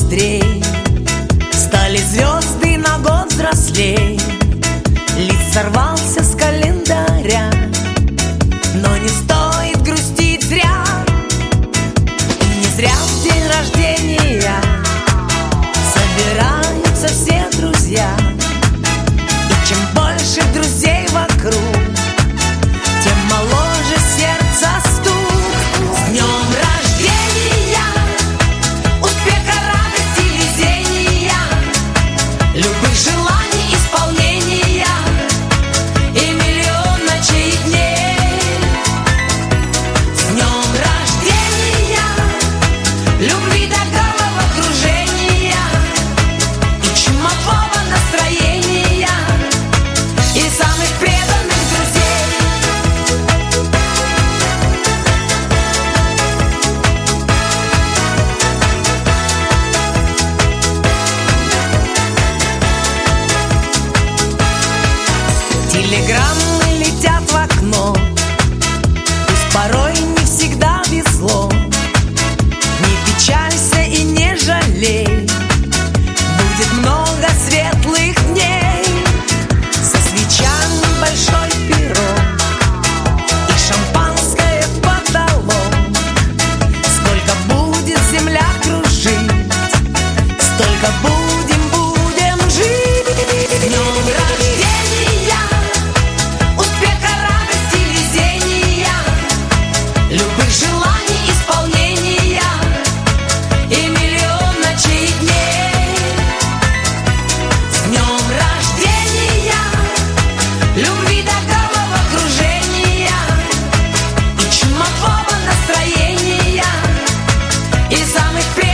щедрей, стали звезды на год взрослей. Лист сорвался с календаря, но не стоит грустить зря. И не зря в день рождения собираются все друзья. И чем больше друзей вокруг, тем моложе сердце стук. С днем рождения, успеха, радости, везения, любых желаний исполнения и миллион ночей и дней. С днем рождения, любви до головокружения и чумового настроения и самых преданных друзей. Телеграммы летят в окно, пусть порой не всегда везло. Не печалься и не жалей, будет много светлых дней. Со свечами большой пирог и шампанское в потолок. Сколько будет земля кружить, столько будем жить. С днем рождения, успеха, радости, везения, любых желаний исполнения и миллион ночей и дней. С днем рождения, любви до головокружения и чумового настроения и самых преданных